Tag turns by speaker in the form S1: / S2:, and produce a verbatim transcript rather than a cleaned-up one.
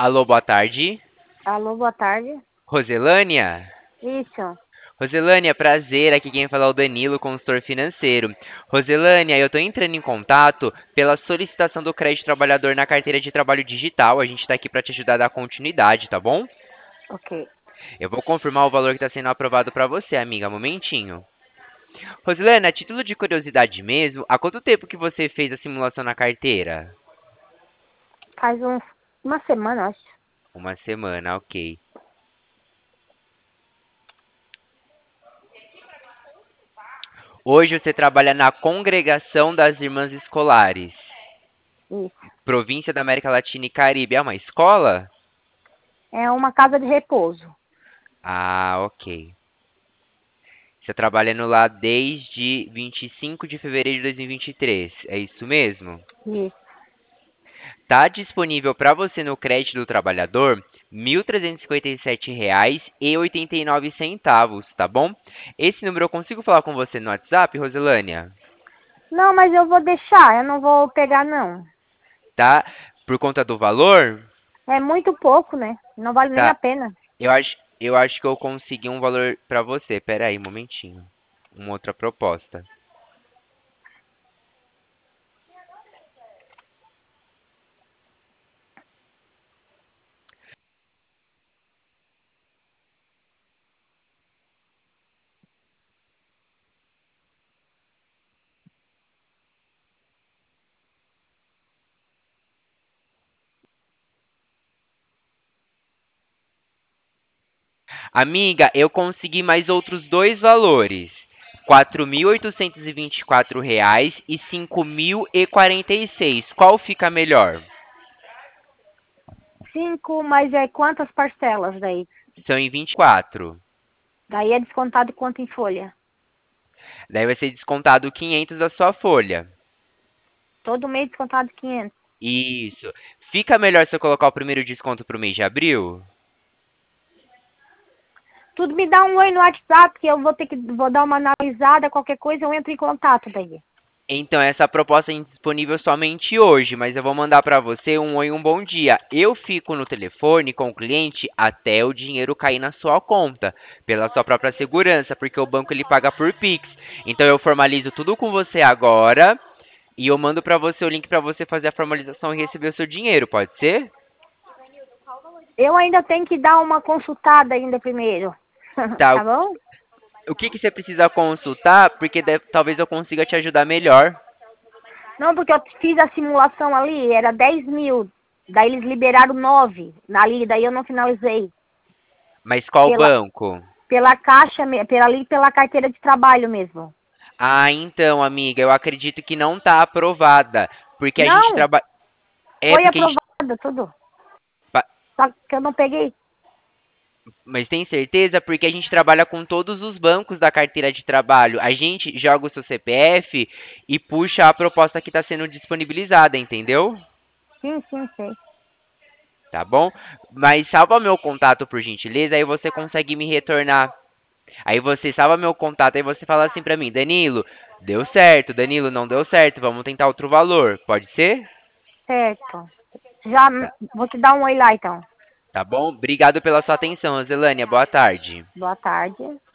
S1: Alô, boa tarde.
S2: Alô, boa tarde.
S1: Roselânia?
S2: Isso.
S1: Roselânia, prazer. Aqui quem fala é o Danilo, consultor financeiro. Roselânia, eu estou entrando em contato pela solicitação do crédito trabalhador na carteira de trabalho digital. A gente está aqui para te ajudar a dar continuidade, tá bom?
S2: Ok.
S1: Eu vou confirmar o valor que está sendo aprovado para você, amiga. Momentinho. Roselânia, a título de curiosidade mesmo, há quanto tempo que você fez a simulação na carteira?
S2: Faz uns, uma semana, acho.
S1: Uma semana, ok. Hoje você trabalha na Congregação das Irmãs Escolares,
S2: Isso.
S1: província da América Latina e Caribe. É uma escola?
S2: É uma casa de repouso.
S1: Ah, ok. Você trabalhando lá desde vinte e cinco de fevereiro de dois mil e vinte e três. É isso mesmo?
S2: Isso.
S1: Tá disponível para você no crédito do trabalhador mil trezentos e cinquenta e sete reais e oitenta e nove centavos, tá bom? Esse número eu consigo falar com você no WhatsApp, Roselânia?
S2: Não, mas eu vou deixar. Eu não vou pegar, não.
S1: Tá? Por conta do valor?
S2: É muito pouco, né? Não vale nem a
S1: Tá.
S2: pena.
S1: Eu acho, eu acho que eu consegui um valor para você. Pera aí, um momentinho. Uma outra proposta. Amiga, eu consegui mais outros dois valores. Quatro mil oitocentos e e vinte e quatro reais e cinco mil e quarenta e seis. Qual fica melhor?
S2: Cinco, mas é quantas parcelas daí?
S1: São em vinte e quatro.
S2: Daí é descontado quanto em folha?
S1: Daí vai ser descontado quinhentos da sua folha.
S2: Todo mês descontado quinhentos.
S1: Isso. Fica melhor se eu colocar o primeiro desconto para o mês de abril?
S2: Tudo me dá um oi no WhatsApp, que eu vou ter que vou dar uma analisada, qualquer coisa eu entro em contato daí.
S1: Então, essa proposta é disponível somente hoje, mas eu vou mandar para você um oi, um bom dia. Eu fico no telefone com o cliente até o dinheiro cair na sua conta, pela sua própria segurança, porque o banco ele paga por Pix. Então, eu formalizo tudo com você agora e eu mando para você o link para você fazer a formalização e receber o seu dinheiro, pode ser?
S2: Eu ainda tenho que dar uma consultada ainda primeiro.
S1: Tá.
S2: Tá bom?
S1: O que que você precisa consultar? Porque deve- talvez eu consiga te ajudar melhor.
S2: Não, porque eu fiz a simulação ali, era dez mil. Daí eles liberaram nove ali, daí eu não finalizei.
S1: Mas qual
S2: Pela,
S1: banco?
S2: pela caixa, me- pela ali, pela carteira de trabalho mesmo.
S1: Ah, então, amiga, eu acredito que não está aprovada, porque a gente
S2: Não,
S1: trabalha. É
S2: foi
S1: porque a gente.
S2: aprovado tudo.
S1: pa-
S2: Só que eu não peguei.
S1: Mas tem certeza? Porque a gente trabalha com todos os bancos da carteira de trabalho. A gente joga o seu C P F e puxa a proposta que está sendo disponibilizada, entendeu?
S2: Sim, sim, sei.
S1: Tá bom? Mas salva meu contato por gentileza, aí você consegue me retornar. Aí você salva meu contato, aí você fala assim pra mim, Danilo, deu certo, Danilo, não deu certo, vamos tentar outro valor. Pode ser?
S2: Certo. Já hum,
S1: Tá,
S2: vou te dar um oi lá então.
S1: tá bom? Obrigado pela sua atenção, Zelânia. Boa tarde.
S2: Boa tarde.